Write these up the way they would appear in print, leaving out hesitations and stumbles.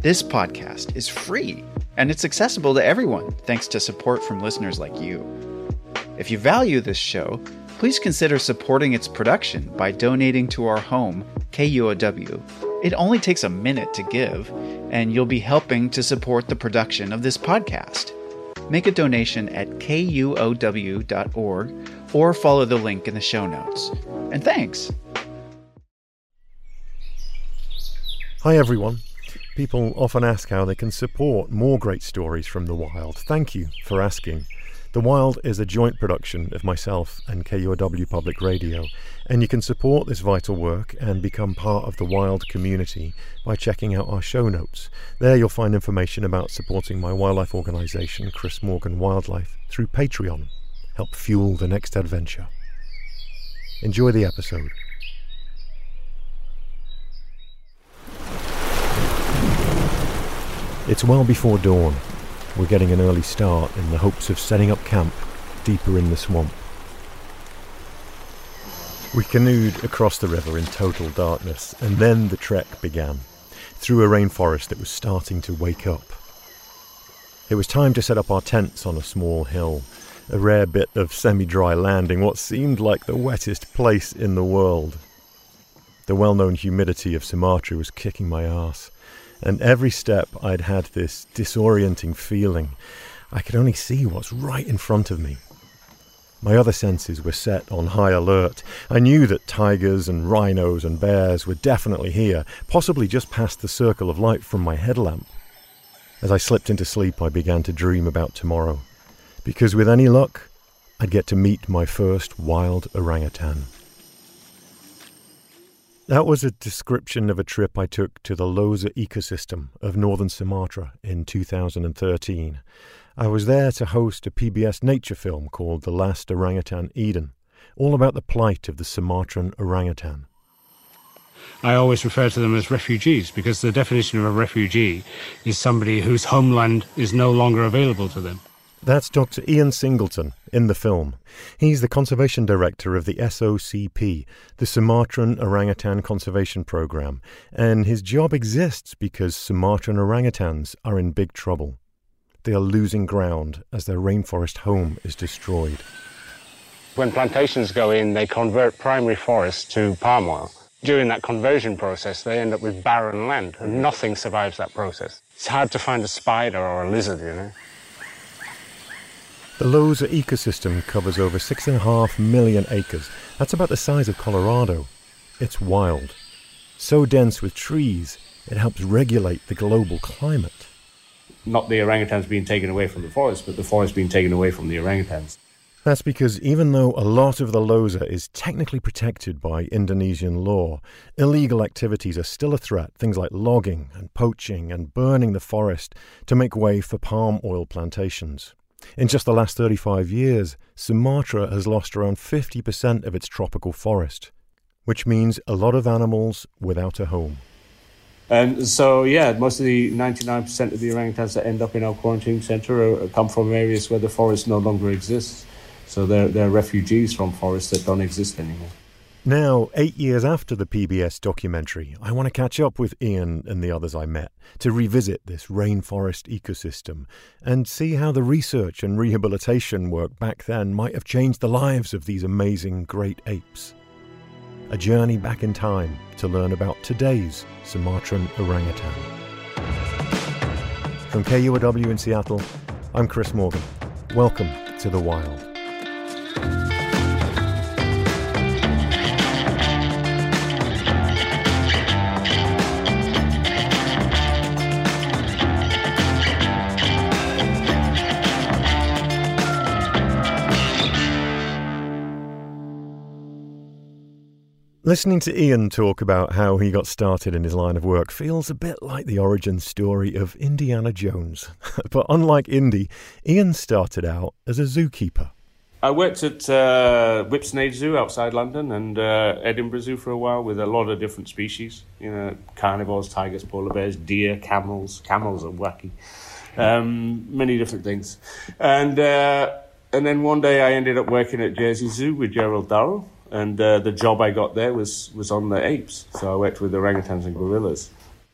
This podcast is free, and it's accessible to everyone thanks to support from listeners like you. If you value this show, please consider supporting its production by donating to our home, KUOW. It only takes a minute to give, and you'll be helping to support the production of this podcast. Make a donation at kuow.org or follow the link in the show notes. And thanks! Hi everyone. People often ask how they can support more great stories from the wild. Thank you for asking. The Wild is a joint production of myself and KUOW Public Radio, and you can support this vital work and become part of the Wild community by checking out our show notes. There you'll find information about supporting my wildlife organisation, Chris Morgan Wildlife, through Patreon. Help fuel the next adventure. Enjoy the episode. It's well before dawn. We're getting an early start in the hopes of setting up camp deeper in the swamp. We canoed across the river in total darkness, and then the trek began, through a rainforest that was starting to wake up. It was time to set up our tents on a small hill, a rare bit of semi-dry land in what seemed like the wettest place in the world. The well-known humidity of Sumatra was kicking my arse. And every step I'd had this disorienting feeling. I could only see what's right in front of me. My other senses were set on high alert. I knew that tigers and rhinos and bears were definitely here, possibly just past the circle of light from my headlamp. As I slipped into sleep, I began to dream about tomorrow, because with any luck, I'd get to meet my first wild orangutan. That was a description of a trip I took to the Losa ecosystem of northern Sumatra in 2013. I was there to host a PBS nature film called The Last Orangutan Eden, all about the plight of the Sumatran orangutan. I always refer to them as refugees because the definition of a refugee is somebody whose homeland is no longer available to them. That's Dr. Ian Singleton in the film. He's the Conservation Director of the SOCP, the Sumatran Orangutan Conservation Programme, and his job exists because Sumatran orangutans are in big trouble. They are losing ground as their rainforest home is destroyed. When plantations go in, they convert primary forest to palm oil. During that conversion process, they end up with barren land, and nothing survives that process. It's hard to find a spider or a lizard, you know. The Losa ecosystem covers over 6.5 million acres. That's about the size of Colorado. It's wild. So dense with trees, it helps regulate the global climate. Not the orangutans being taken away from the forest, but the forest being taken away from the orangutans. That's because even though a lot of the Losa is technically protected by Indonesian law, illegal activities are still a threat, things like logging and poaching and burning the forest to make way for palm oil plantations. In just the last 35 years, Sumatra has lost around 50% of its tropical forest, which means a lot of animals without a home. And so, most of the 99% of the orangutans that end up in our quarantine centre come from areas where the forest no longer exists. So they're refugees from forests that don't exist anymore. Now, 8 years after the PBS documentary, I want to catch up with Ian and the others I met to revisit this rainforest ecosystem and see how the research and rehabilitation work back then might have changed the lives of these amazing great apes. A journey back in time to learn about today's Sumatran orangutan. From KUOW in Seattle, I'm Chris Morgan. Welcome to The Wild. Listening to Ian talk about how he got started in his line of work feels a bit like the origin story of Indiana Jones. But unlike Indy, Ian started out as a zookeeper. I worked at Whipsnade Zoo outside London and Edinburgh Zoo for a while with a lot of different species. You know, carnivores, tigers, polar bears, deer, camels. Camels are wacky. Many different things. And then one day I ended up working at Jersey Zoo with Gerald Darrow. And the job I got there was on the apes. So I worked with orangutans and gorillas.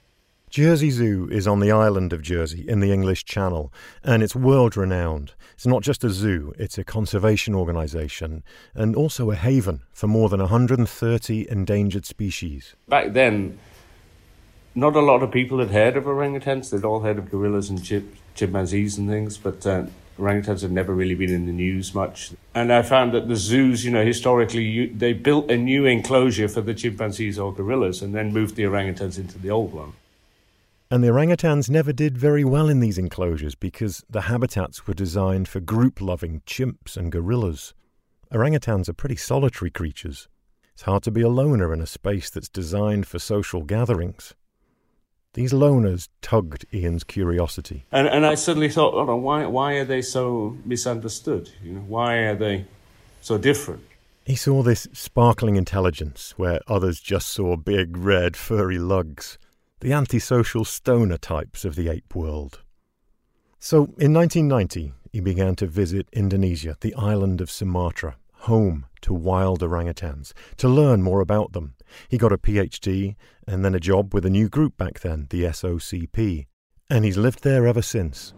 Jersey Zoo is on the island of Jersey in the English Channel, and it's world-renowned. It's not just a zoo, it's a conservation organisation, and also a haven for more than 130 endangered species. Back then, not a lot of people had heard of orangutans. They'd all heard of gorillas and chimpanzees and things, but orangutans had never really been in the news much. And I found that the zoos, historically, they built a new enclosure for the chimpanzees or gorillas and then moved the orangutans into the old one. And the orangutans never did very well in these enclosures because the habitats were designed for group-loving chimps and gorillas. Orangutans are pretty solitary creatures. It's hard to be a loner in a space that's designed for social gatherings. These loners tugged Ian's curiosity. And I suddenly thought, why are they so misunderstood? Why are they so different? He saw this sparkling intelligence where others just saw big, red, furry lugs. The antisocial stoner types of the ape world. So, in 1990, he began to visit Indonesia, the island of Sumatra, home to wild orangutans, to learn more about them. He got a PhD and then a job with a new group back then, the SOCP, and he's lived there ever since.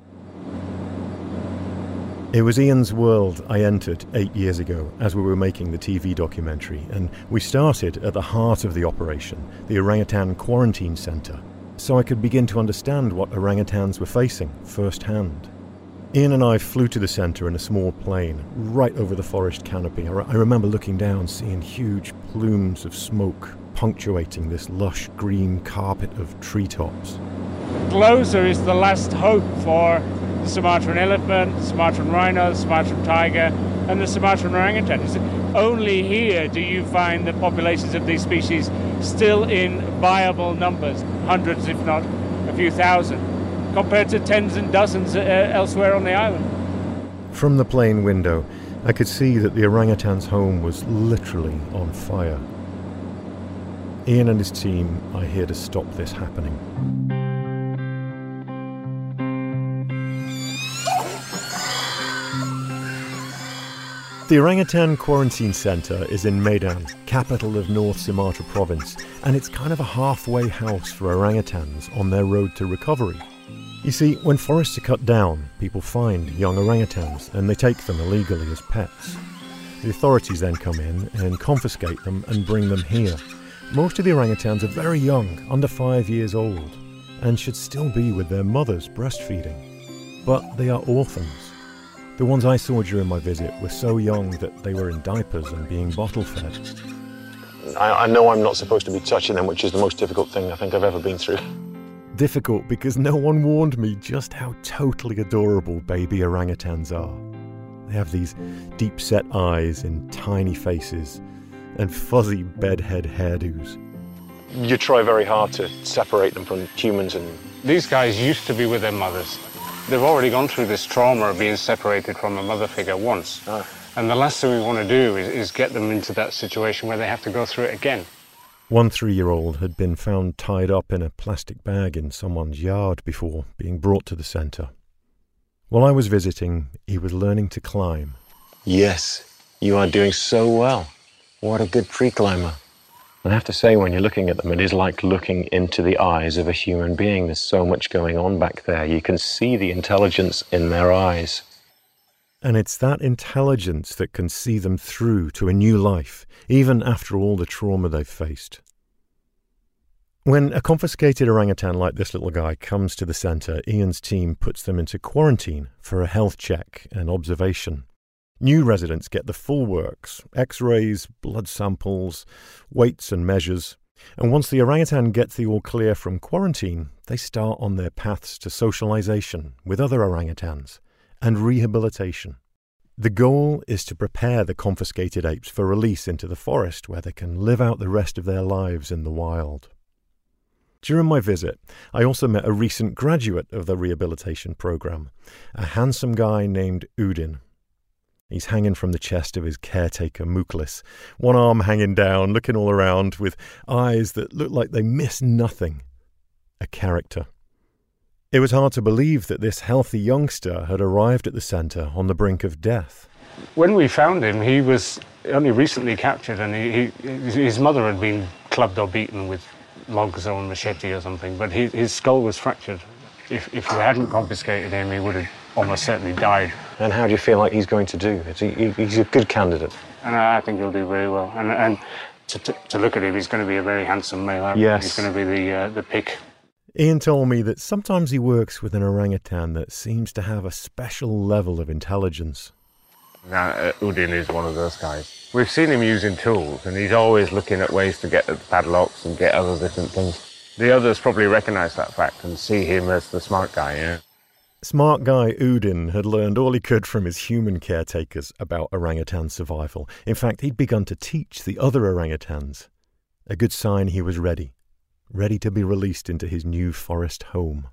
It was Ian's world I entered 8 years ago as we were making the TV documentary, and we started at the heart of the operation, the Orangutan Quarantine Centre, so I could begin to understand what orangutans were facing firsthand. Ian and I flew to the centre in a small plane, right over the forest canopy. I remember looking down, seeing huge plumes of smoke punctuating this lush green carpet of treetops. Closer is the last hope for the Sumatran elephant, the Sumatran rhino, the Sumatran tiger, and the Sumatran orangutan. Only here do you find the populations of these species still in viable numbers, hundreds if not a few thousand, compared to tens and dozens elsewhere on the island. From the plane window, I could see that the orangutan's home was literally on fire. Ian and his team are here to stop this happening. The Orangutan Quarantine Centre is in Medan, capital of North Sumatra province, and it's kind of a halfway house for orangutans on their road to recovery. You see, when forests are cut down, people find young orangutans and they take them illegally as pets. The authorities then come in and confiscate them and bring them here. Most of the orangutans are very young, under 5 years old, and should still be with their mothers breastfeeding. But they are orphans. The ones I saw during my visit were so young that they were in diapers and being bottle-fed. I know I'm not supposed to be touching them, which is the most difficult thing I think I've ever been through. Difficult because no one warned me just how totally adorable baby orangutans are. They have these deep-set eyes and tiny faces and fuzzy bedhead hairdos. You try very hard to separate them from humans. And these guys used to be with their mothers. They've already gone through this trauma of being separated from a mother figure once. And the last thing we want to do is get them into that situation where they have to go through it again. One 3-year-old had been found tied up in a plastic bag in someone's yard before being brought to the centre. While I was visiting, he was learning to climb. Yes, you are doing so well. What a good tree climber. I have to say, when you're looking at them, it is like looking into the eyes of a human being. There's so much going on back there. You can see the intelligence in their eyes. And it's that intelligence that can see them through to a new life, even after all the trauma they've faced. When a confiscated orangutan like this little guy comes to the centre, Ian's team puts them into quarantine for a health check and observation. New residents get the full works, x-rays, blood samples, weights and measures. And once the orangutan gets the all clear from quarantine, they start on their paths to socialisation with other orangutans and rehabilitation. The goal is to prepare the confiscated apes for release into the forest where they can live out the rest of their lives in the wild. During my visit, I also met a recent graduate of the rehabilitation programme, a handsome guy named Udin. He's hanging from the chest of his caretaker, Muklis, one arm hanging down, looking all around with eyes that look like they miss nothing. A character. It was hard to believe that this healthy youngster had arrived at the centre on the brink of death. When we found him, he was only recently captured, and his mother had been clubbed or beaten with logs or a machete or something, but his skull was fractured. If you hadn't confiscated him, he would have almost certainly died. And how do you feel like he's going to do? He's a good candidate. And I think he'll do very well. And to look at him, he's going to be a very handsome male. Yes. He's going to be the pick. Ian told me that sometimes he works with an orangutan that seems to have a special level of intelligence. Now, Udin is one of those guys. We've seen him using tools, and he's always looking at ways to get at the padlocks and get other different things. The others probably recognise that fact and see him as the smart guy, yeah? Smart guy Udin had learned all he could from his human caretakers about orangutan survival. In fact, he'd begun to teach the other orangutans. A good sign he was ready to be released into his new forest home.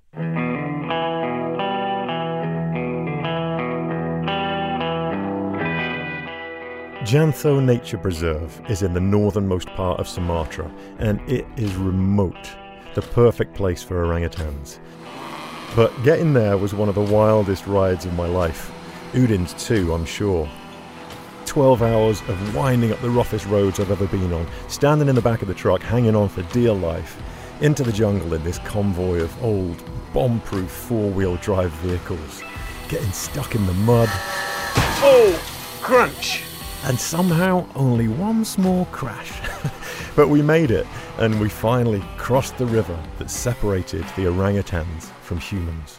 Jantho Nature Preserve is in the northernmost part of Sumatra, and it is remote, the perfect place for orangutans. But getting there was one of the wildest rides of my life. Udin's too, I'm sure. 12 hours of winding up the roughest roads I've ever been on, standing in the back of the truck, hanging on for dear life, into the jungle in this convoy of old, bomb-proof four-wheel drive vehicles, getting stuck in the mud. Oh, crunch! And somehow only one small crash. But we made it, and we finally crossed the river that separated the orangutans from humans.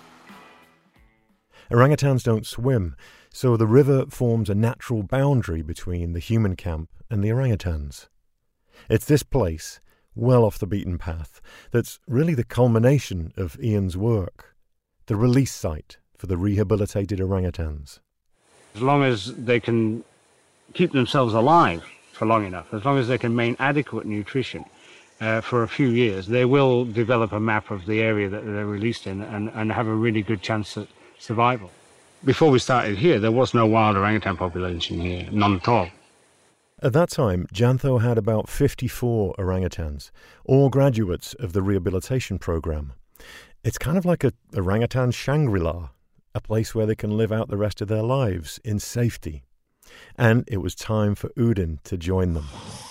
Orangutans don't swim, so the river forms a natural boundary between the human camp and the orangutans. It's this place, well off the beaten path, that's really the culmination of Ian's work, the release site for the rehabilitated orangutans. As long as they can keep themselves alive for long enough, as long as they can maintain adequate nutrition for a few years, they will develop a map of the area that they're released in and have a really good chance at survival. Before we started here, there was no wild orangutan population here, none at all. At that time, Jantho had about 54 orangutans, all graduates of the rehabilitation program. It's kind of like a orangutan Shangri-La, a place where they can live out the rest of their lives in safety. And it was time for Udin to join them.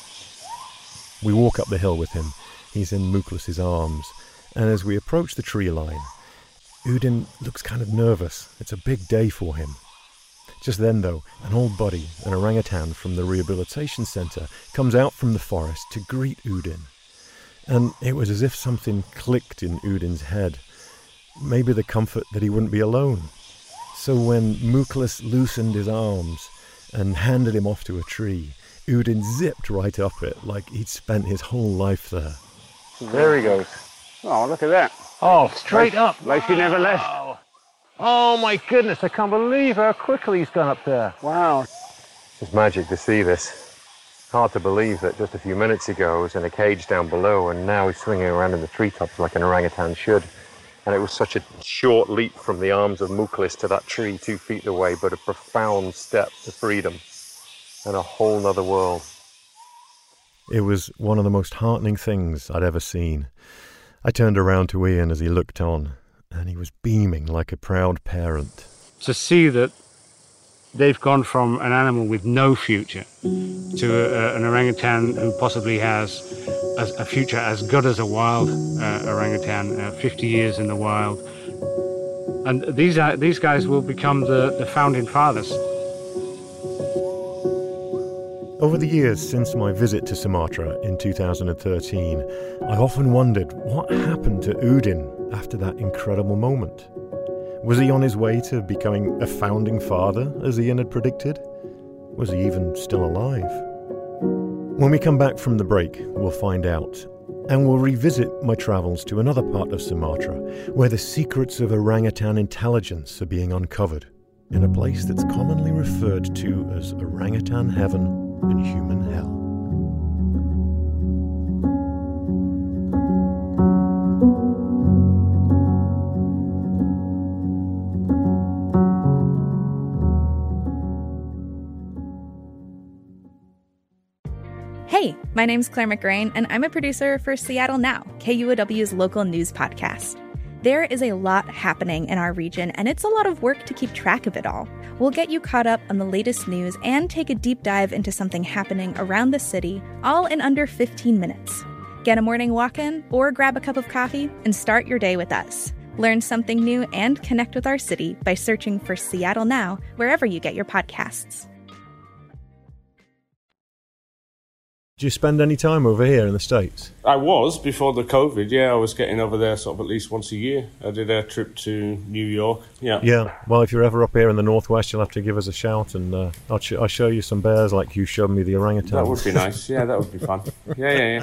We walk up the hill with him. He's in Muklas's arms. And as we approach the tree line, Udin looks kind of nervous. It's a big day for him. Just then, though, an old buddy, an orangutan from the rehabilitation centre, comes out from the forest to greet Udin. And it was as if something clicked in Udin's head. Maybe the comfort that he wouldn't be alone. So when Muklas loosened his arms and handed him off to a tree, Udin zipped right up it like he'd spent his whole life there. There he goes. Oh, look at that. Oh, straight up. Like he never left. Oh, my goodness, I can't believe how quickly he's gone up there. Wow. It's magic to see this. Hard to believe that just a few minutes ago he was in a cage down below and now he's swinging around in the treetops like an orangutan should. And it was such a short leap from the arms of Muklas to that tree 2 feet away, but a profound step to freedom and a whole nother world. It was one of the most heartening things I'd ever seen. I turned around to Ian as he looked on, and he was beaming like a proud parent. To see that they've gone from an animal with no future to an orangutan who possibly has a future as good as a wild orangutan, 50 years in the wild. And these guys will become the founding fathers. Over the years since my visit to Sumatra in 2013, I've often wondered what happened to Udin after that incredible moment. Was he on his way to becoming a founding father, as Ian had predicted? Was he even still alive? When we come back from the break, we'll find out. And we'll revisit my travels to another part of Sumatra, where the secrets of orangutan intelligence are being uncovered, in a place that's commonly referred to as orangutan heaven and human hell. Hey, my name's Claire McGrain, and I'm a producer for Seattle Now, KUOW's local news podcast. There is a lot happening in our region, and it's a lot of work to keep track of it all. We'll get you caught up on the latest news and take a deep dive into something happening around the city, all in under 15 minutes. Get a morning walk in or grab a cup of coffee and start your day with us. Learn something new and connect with our city by searching for Seattle Now wherever you get your podcasts. Did you spend any time over here in the States? I was, before the COVID, yeah. I was getting over there sort of at least once a year. I did a trip to New York, yeah. Yeah, well, if you're ever up here in the Northwest, you'll have to give us a shout, and I'll show you some bears like you showed me the orangutan. That would be nice, yeah, that would be fun. Yeah.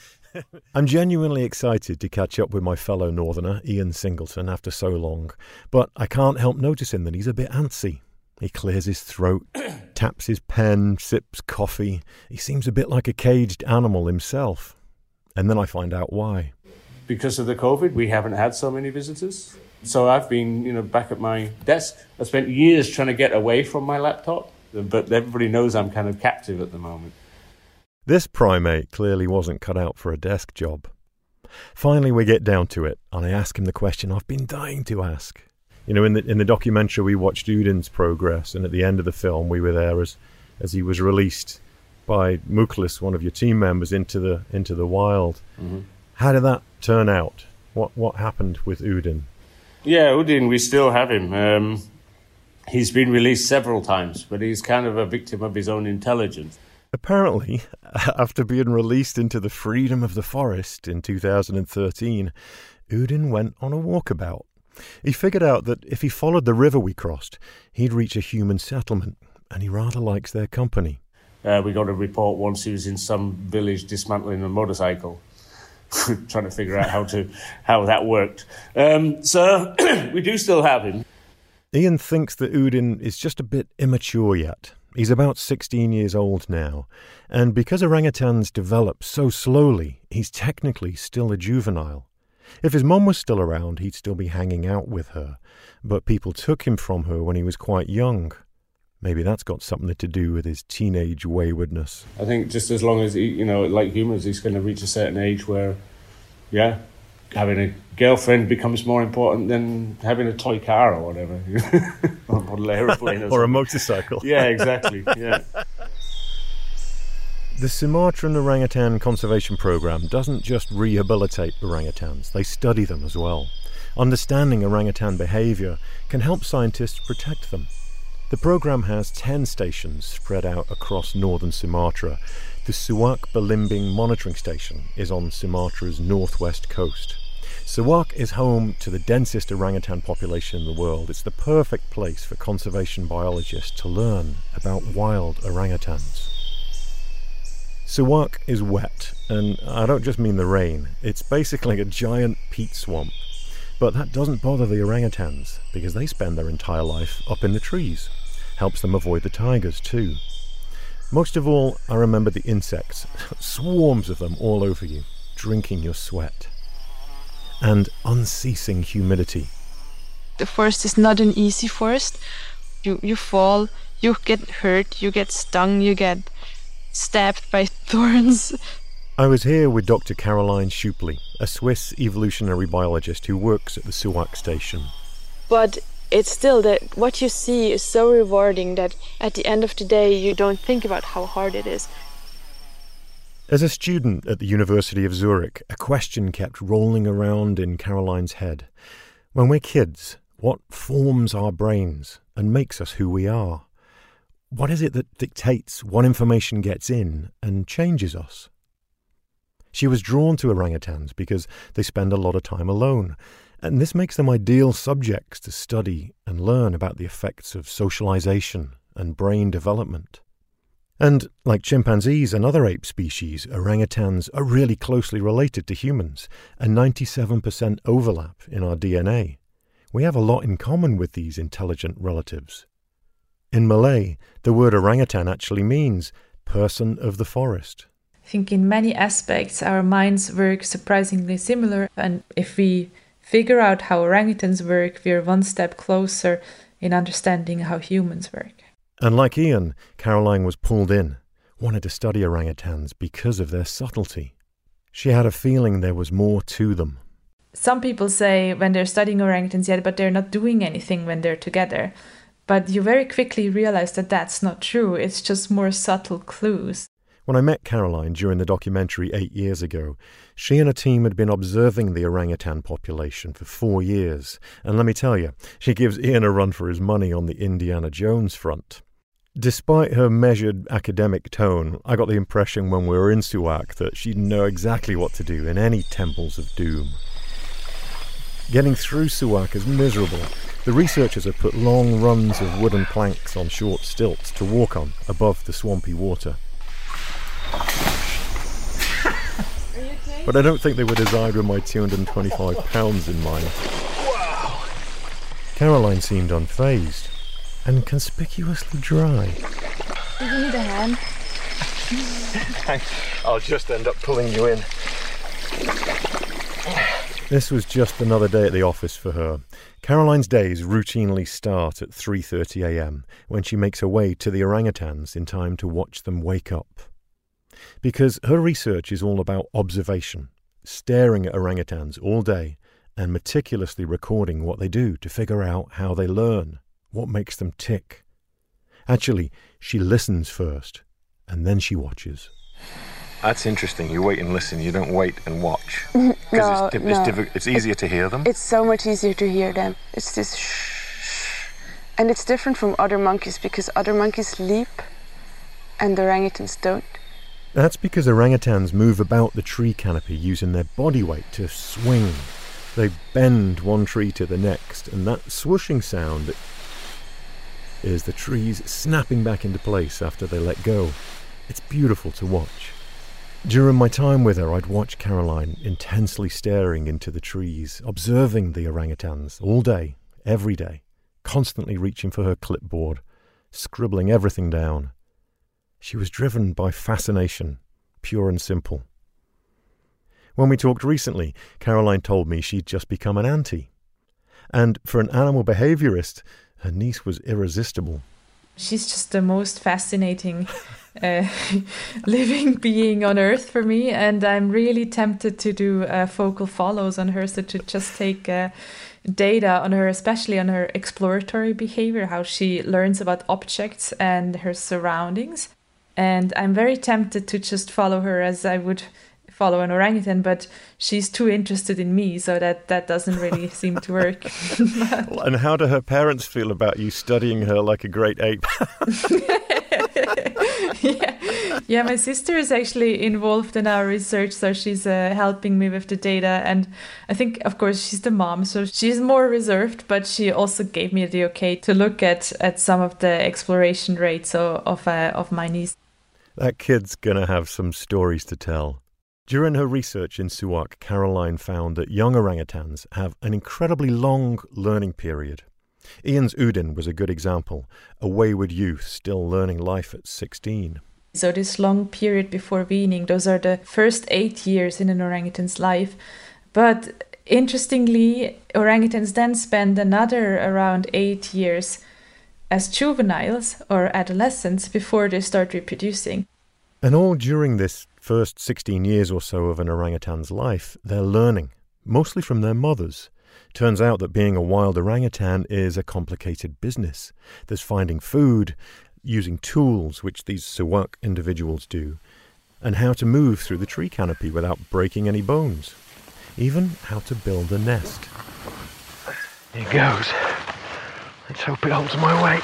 I'm genuinely excited to catch up with my fellow Northerner, Ian Singleton, after so long, but I can't help noticing that he's a bit antsy. He clears his throat, taps his pen, sips coffee. He seems a bit like a caged animal himself. And then I find out why. Because of the COVID, we haven't had so many visitors. So I've been, back at my desk. I spent years trying to get away from my laptop, but everybody knows I'm kind of captive at the moment. This primate clearly wasn't cut out for a desk job. Finally, we get down to it, and I ask him the question I've been dying to ask. In the documentary, we watched Udin's progress, and at the end of the film, we were there as he was released by Muklis, one of your team members, into the wild. Mm-hmm. How did that turn out? What happened with Udin? Yeah, Udin, we still have him. He's been released several times, but he's kind of a victim of his own intelligence. Apparently, after being released into the freedom of the forest in 2013, Udin went on a walkabout. He figured out that if he followed the river we crossed, he'd reach a human settlement, and he rather likes their company. We got a report once he was in some village dismantling a motorcycle, trying to figure out how that worked. So we do still have him. Ian thinks that Udin is just a bit immature yet. He's about 16 years old now, and because orangutans develop so slowly, he's technically still a juvenile. If his mum was still around, he'd still be hanging out with her, but people took him from her when he was quite young. Maybe that's got something to do with his teenage waywardness. I think just as long as, like humans, he's going to reach a certain age where, having a girlfriend becomes more important than having a toy car or whatever. Or a model aeroplane. Or a motorcycle. Yeah, exactly, yeah. The Sumatran Orangutan Conservation Program doesn't just rehabilitate orangutans, they study them as well. Understanding orangutan behavior can help scientists protect them. The program has 10 stations spread out across northern Sumatra. The Suak Belimbing Monitoring Station is on Sumatra's northwest coast. Suak is home to the densest orangutan population in the world. It's the perfect place for conservation biologists to learn about wild orangutans. Suak is wet, and I don't just mean the rain. It's basically a giant peat swamp. But that doesn't bother the orangutans, because they spend their entire life up in the trees. Helps them avoid the tigers too. Most of all, I remember the insects, swarms of them all over you, drinking your sweat. And unceasing humidity. The forest is not an easy forest. You fall, you get hurt, you get stung, you get stabbed by thorns. I was here with Dr. Caroline Schupley, a Swiss evolutionary biologist who works at the Suak station. But it's still that what you see is so rewarding that at the end of the day you don't think about how hard it is. As a student at the University of Zurich, a question kept rolling around in Caroline's head. When we're kids, what forms our brains and makes us who we are? What is it that dictates what information gets in and changes us? She was drawn to orangutans because they spend a lot of time alone, and this makes them ideal subjects to study and learn about the effects of socialization and brain development. And like chimpanzees and other ape species, orangutans are really closely related to humans, a 97% overlap in our DNA. We have a lot in common with these intelligent relatives. In Malay, the word orangutan actually means person of the forest. I think in many aspects our minds work surprisingly similar, and if we figure out how orangutans work, we're one step closer in understanding how humans work. And like Ian, Caroline was pulled in, wanted to study orangutans because of their subtlety. She had a feeling there was more to them. Some people say when they're studying orangutans, but they're not doing anything when they're together. But you very quickly realize that that's not true. It's just more subtle clues. When I met Caroline during the documentary 8 years ago, she and a team had been observing the orangutan population for 4 years. And let me tell you, she gives Ian a run for his money on the Indiana Jones front. Despite her measured academic tone, I got the impression when we were in Suak that she'd know exactly what to do in any temples of doom. Getting through Suak is miserable. The researchers have put long runs of wooden planks on short stilts to walk on above the swampy water. But I don't think they were designed with my 225 pounds in mind. Wow. Caroline seemed unfazed and conspicuously dry. Do you need a hand? I'll just end up pulling you in. This was just another day at the office for her. Caroline's days routinely start at 3:30 a.m. when she makes her way to the orangutans in time to watch them wake up. Because her research is all about observation, staring at orangutans all day and meticulously recording what they do to figure out how they learn, what makes them tick. Actually, she listens first and then she watches. That's interesting. You wait and listen. You don't wait and watch. No, it's easier to hear them. It's so much easier to hear them. It's this shh. And it's different from other monkeys because other monkeys leap and the orangutans don't. That's because orangutans move about the tree canopy using their body weight to swing. They bend one tree to the next, and that swooshing sound is the trees snapping back into place after they let go. It's beautiful to watch. During my time with her, I'd watch Caroline intensely staring into the trees, observing the orangutans all day, every day, constantly reaching for her clipboard, scribbling everything down. She was driven by fascination, pure and simple. When we talked recently, Caroline told me she'd just become an auntie. And for an animal behaviourist, her niece was irresistible. She's just the most fascinating living being on Earth for me, and I'm really tempted to do focal follows on her, so to just take data on her, especially on her exploratory behavior, how she learns about objects and her surroundings. And I'm very tempted to just follow her as I would follow an orangutan, but she's too interested in me, so that doesn't really seem to work. And how do her parents feel about you studying her like a great ape? Yeah, my sister is actually involved in our research, so she's helping me with the data. And I think, of course, she's the mom, so she's more reserved, but she also gave me the okay to look at some of the exploration rates of my niece. That kid's gonna have some stories to tell. During her research in Suak, Caroline found that young orangutans have an incredibly long learning period. Ian's Udin was a good example, a wayward youth still learning life at 16. So this long period before weaning, those are the first 8 years in an orangutan's life. But interestingly, orangutans then spend another around 8 years as juveniles or adolescents before they start reproducing. And all during this first 16 years or so of an orangutan's life, they're learning, mostly from their mothers. Turns out that being a wild orangutan is a complicated business. There's finding food, using tools, which these Suak individuals do, and how to move through the tree canopy without breaking any bones. Even how to build a nest. Here goes. Let's hope it holds my weight.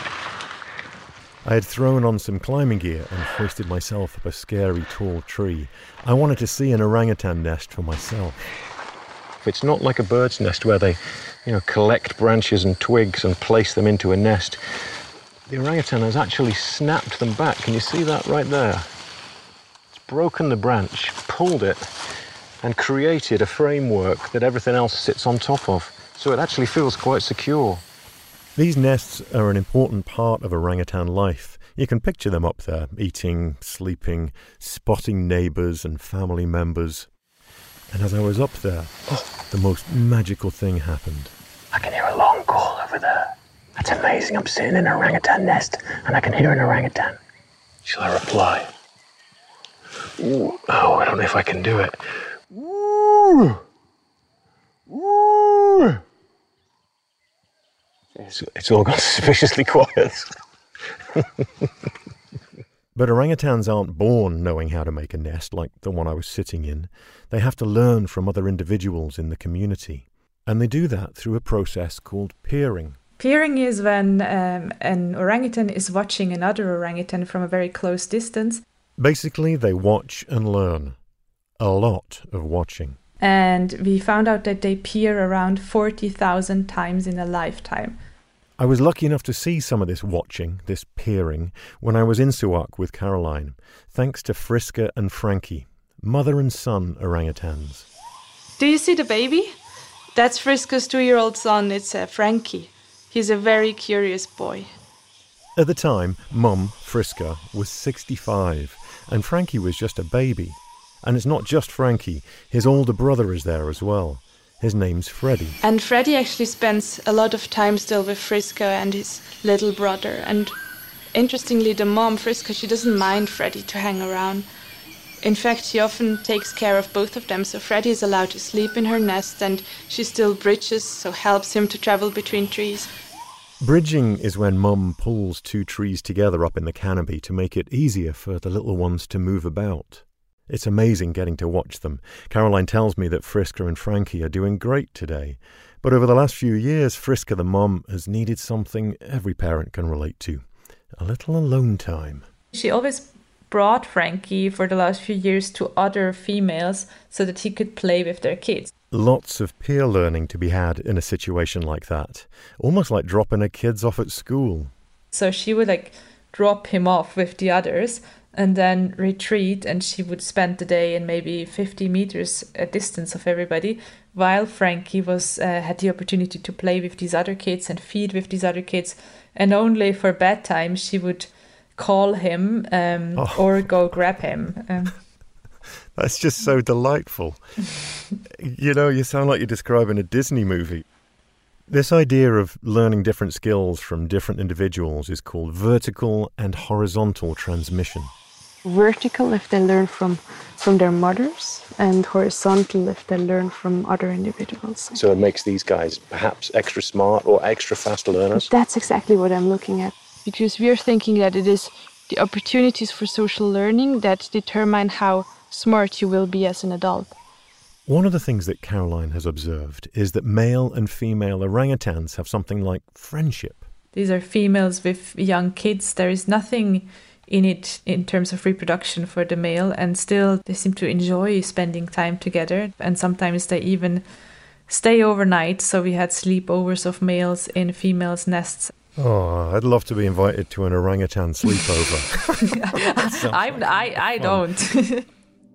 I had thrown on some climbing gear and hoisted myself up a scary tall tree. I wanted to see an orangutan nest for myself. It's not like a bird's nest where they, collect branches and twigs and place them into a nest. The orangutan has actually snapped them back. Can you see that right there? It's broken the branch, pulled it, and created a framework that everything else sits on top of. So it actually feels quite secure. These nests are an important part of orangutan life. You can picture them up there, eating, sleeping, spotting neighbours and family members. And as I was up there, the most magical thing happened. I can hear a long call over there. That's amazing. I'm sitting in an orangutan nest and I can hear an orangutan. Shall I reply? Ooh. Oh, I don't know if I can do it. Ooh. Ooh. It's all gone suspiciously quiet. But orangutans aren't born knowing how to make a nest like the one I was sitting in. They have to learn from other individuals in the community. And they do that through a process called peering. Peering is when an orangutan is watching another orangutan from a very close distance. Basically, they watch and learn. A lot of watching. And we found out that they peer around 40,000 times in a lifetime. I was lucky enough to see some of this watching, this peering, when I was in Suak with Caroline, thanks to Friska and Frankie, mother and son orangutans. Do you see the baby? That's Friska's 2-year-old son. It's Frankie. He's a very curious boy. At the time, Mum, Friska, was 65, and Frankie was just a baby. And it's not just Frankie, his older brother is there as well. His name's Freddie. And Freddie actually spends a lot of time still with Friska and his little brother. And interestingly, the mom, Friska, she doesn't mind Freddie to hang around. In fact, she often takes care of both of them, so Freddie is allowed to sleep in her nest and she still bridges, so helps him to travel between trees. Bridging is when Mum pulls 2 trees together up in the canopy to make it easier for the little ones to move about. It's amazing getting to watch them. Caroline tells me that Friska and Frankie are doing great today. But over the last few years, Friska the mum has needed something every parent can relate to. A little alone time. She always brought Frankie for the last few years to other females so that he could play with their kids. Lots of peer learning to be had in a situation like that. Almost like dropping her kids off at school. So she would drop him off with the others and then retreat, and she would spend the day in maybe 50 meters a distance of everybody, while Frankie had the opportunity to play with these other kids and feed with these other kids. And only for bedtime she would call him or go grab him. That's just so delightful. You sound like you're describing a Disney movie. This idea of learning different skills from different individuals is called vertical and horizontal transmission. Vertical if they learn from their mothers, and horizontal if they learn from other individuals. So it makes these guys perhaps extra smart or extra fast learners? That's exactly what I'm looking at. Because we are thinking that it is the opportunities for social learning that determine how smart you will be as an adult. One of the things that Caroline has observed is that male and female orangutans have something like friendship. These are females with young kids. There is nothing in it in terms of reproduction for the male, and still they seem to enjoy spending time together, and sometimes they even stay overnight. So we had sleepovers of males in females' nests. Oh, I'd love to be invited to an orangutan sleepover. I don't.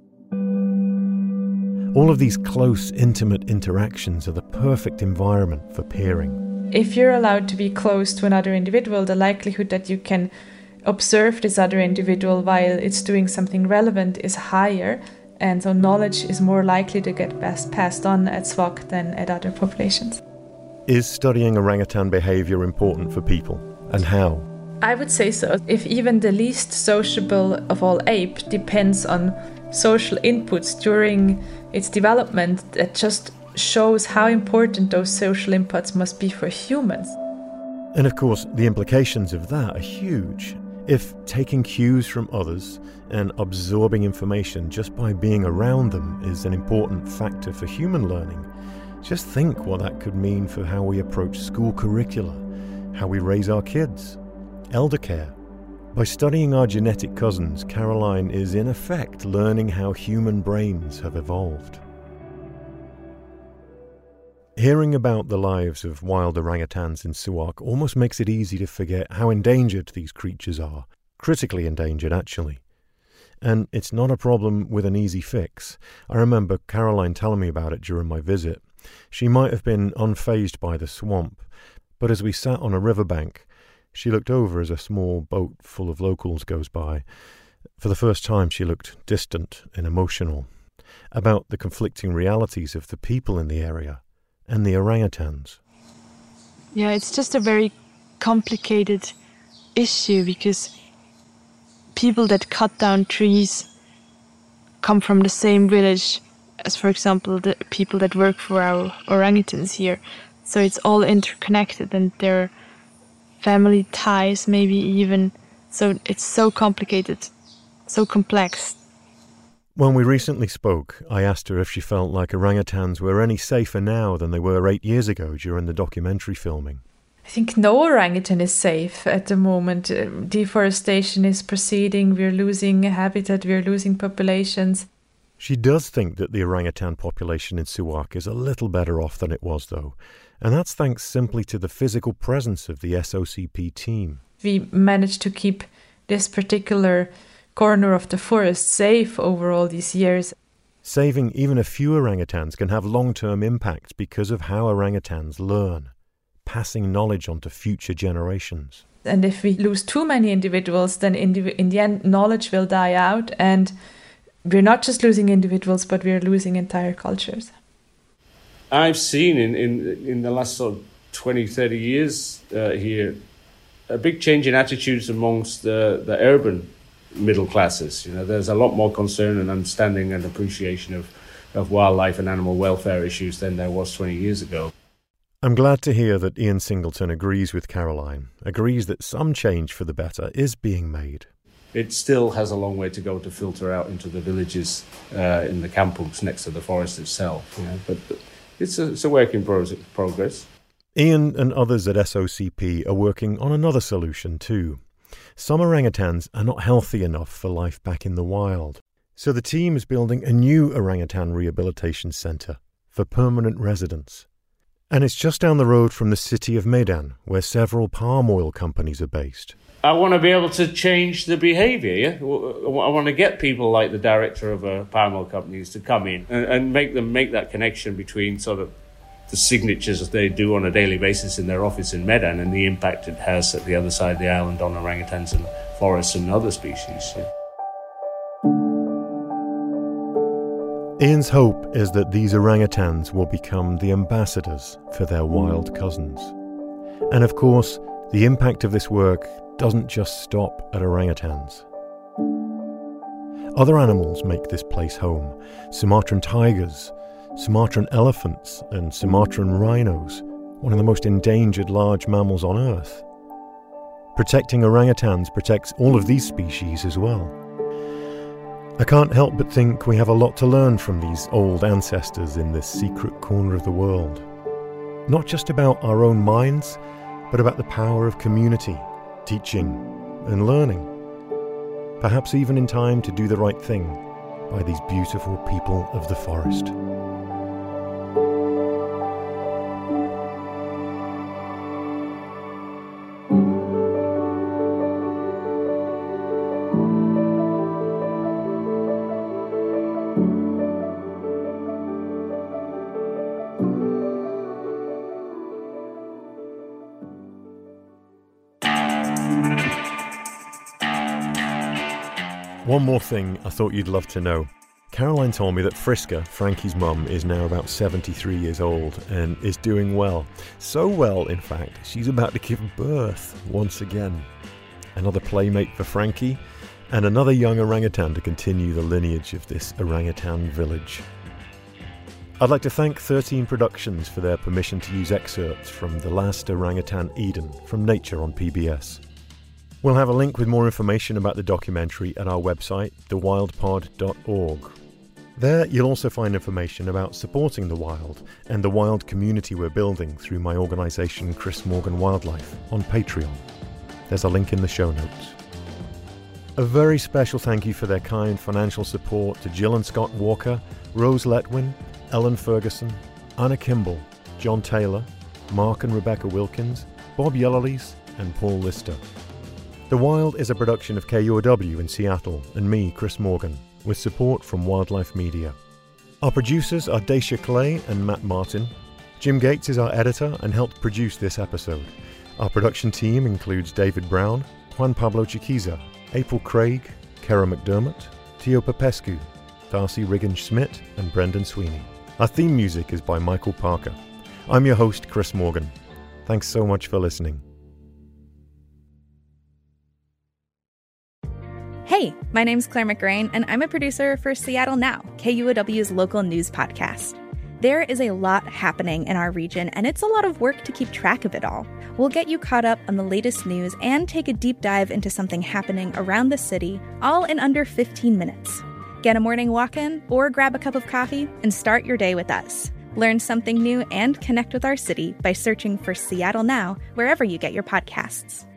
All of these close, intimate interactions are the perfect environment for peering. If you're allowed to be close to another individual, the likelihood that you can observe this other individual while it's doing something relevant is higher, and so knowledge is more likely to get passed on at SWAC than at other populations. Is studying orangutan behavior important for people, and how? I would say so. If even the least sociable of all ape depends on social inputs during its development, that just shows how important those social inputs must be for humans. And of course, the implications of that are huge. If taking cues from others and absorbing information just by being around them is an important factor for human learning, just think what that could mean for how we approach school curricula, how we raise our kids, elder care. By studying our genetic cousins, Caroline is in effect learning how human brains have evolved. Hearing about the lives of wild orangutans in Suak almost makes it easy to forget how endangered these creatures are. Critically endangered, actually. And it's not a problem with an easy fix. I remember Caroline telling me about it during my visit. She might have been unfazed by the swamp, but as we sat on a riverbank, she looked over as a small boat full of locals goes by. For the first time, she looked distant and emotional about the conflicting realities of the people in the area and the orangutans. Yeah, it's just a very complicated issue because people that cut down trees come from the same village as, for example, the people that work for our orangutans here. So it's all interconnected, and their family ties maybe even So it's so complicated, so complex. When we recently spoke, I asked her if she felt like orangutans were any safer now than they were 8 years ago during the documentary filming. I think no orangutan is safe at the moment. Deforestation is proceeding, we're losing habitat, we're losing populations. She does think that the orangutan population in Suak is a little better off than it was, though, and that's thanks simply to the physical presence of the SOCP team. We managed to keep this particular corner of the forest safe over all these years. Saving even a few orangutans can have long-term impacts because of how orangutans learn, passing knowledge on to future generations. And if we lose too many individuals, then in the end, knowledge will die out, and we're not just losing individuals, but we're losing entire cultures. I've seen in the last sort of 20, 30 years here a big change in attitudes amongst the urban middle classes. You know, there's a lot more concern and understanding and appreciation of wildlife and animal welfare issues than there was 20 years ago. I'm glad to hear that Ian Singleton agrees with Caroline, agrees that some change for the better is being made. It still has a long way to go to filter out into the villages in the kampungs next to the forest itself. You know, but it's a work in progress. Ian and others at SOCP are working on another solution too. Some orangutans are not healthy enough for life back in the wild. So the team is building a new orangutan rehabilitation centre for permanent residents. And it's just down the road from the city of Medan, where several palm oil companies are based. I want to be able to change the behaviour, yeah? I want to get people like the director of palm oil companies to come in and make that connection between sort of the signatures that they do on a daily basis in their office in Medan and the impact it has at the other side of the island on orangutans and forests and other species. Yeah. Ian's hope is that these orangutans will become the ambassadors for their wild cousins. And of course, the impact of this work doesn't just stop at orangutans. Other animals make this place home. Sumatran tigers, Sumatran elephants and Sumatran rhinos, one of the most endangered large mammals on Earth. Protecting orangutans protects all of these species as well. I can't help but think we have a lot to learn from these old ancestors in this secret corner of the world. Not just about our own minds, but about the power of community, teaching and learning. Perhaps even in time to do the right thing by these beautiful people of the forest. One more thing I thought you'd love to know. Caroline told me that Friska, Frankie's mum, is now about 73 years old and is doing well. So well, in fact, she's about to give birth once again. Another playmate for Frankie and another young orangutan to continue the lineage of this orangutan village. I'd like to thank 13 Productions for their permission to use excerpts from The Last Orangutan Eden from Nature on PBS. We'll have a link with more information about the documentary at our website, thewildpod.org. There you'll also find information about supporting the wild and the wild community we're building through my organisation Chris Morgan Wildlife on Patreon. There's a link in the show notes. A very special thank you for their kind financial support to Jill and Scott Walker, Rose Letwin, Ellen Ferguson, Anna Kimball, John Taylor, Mark and Rebecca Wilkins, Bob Yellowlees and Paul Lister. The Wild is a production of KUOW in Seattle and me, Chris Morgan, with support from Wildlife Media. Our producers are Dacia Clay and Matt Martin. Jim Gates is our editor and helped produce this episode. Our production team includes David Brown, Juan Pablo Chiquiza, April Craig, Kara McDermott, Theo Popescu, Darcy Riggin-Schmidt and Brendan Sweeney. Our theme music is by Michael Parker. I'm your host, Chris Morgan. Thanks so much for listening. Hey, my name's Claire McGrain, and I'm a producer for Seattle Now, KUOW's local news podcast. There is a lot happening in our region, and it's a lot of work to keep track of it all. We'll get you caught up on the latest news and take a deep dive into something happening around the city, all in under 15 minutes. Get a morning walk in or grab a cup of coffee and start your day with us. Learn something new and connect with our city by searching for Seattle Now wherever you get your podcasts.